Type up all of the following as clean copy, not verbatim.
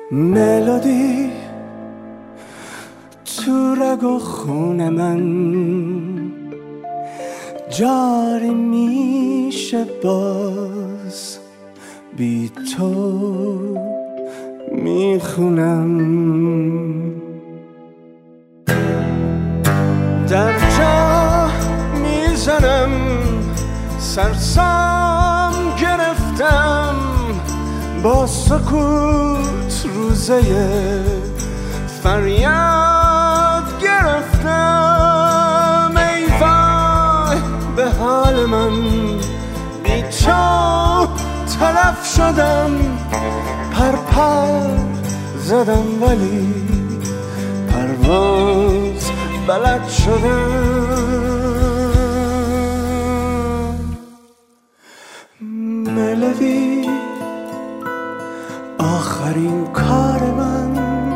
ملودی تو رگ و خون من جاری میشه باز بی تو میخونم در جا میزنم سرسام گرفتم با سکوت روزه فریاد گرفتم ای وای به حال من بی تو تلف شدم پر زدم ولی پرواز بلد شدم ملودی آخرین کار من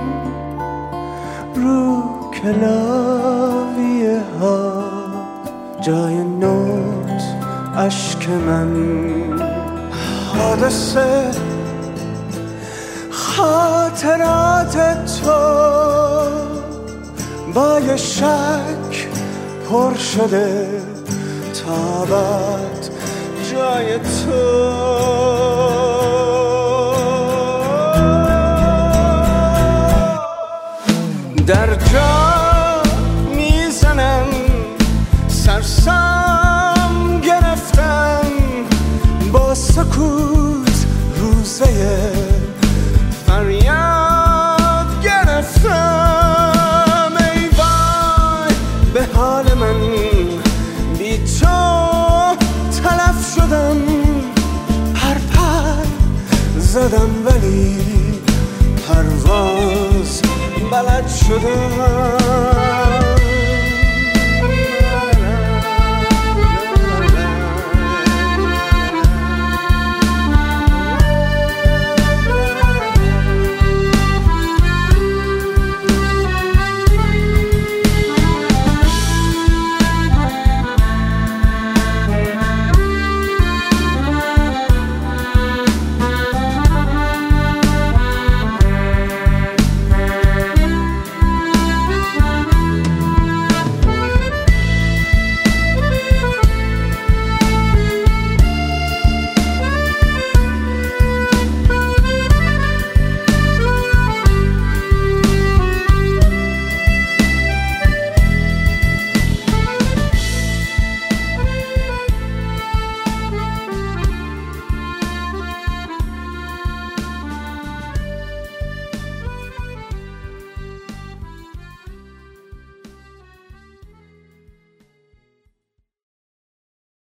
رو کلاویه ها جای نوت اشک من حادثه خاطرات تو با یه شک پر شده تابت جای تو در جا میزنم سرسام گرفتم با سکوت روزه فریاد گرفتم ای وای به حال من بی تو تلف شدم پر زدم ولی پرواز بلد شدم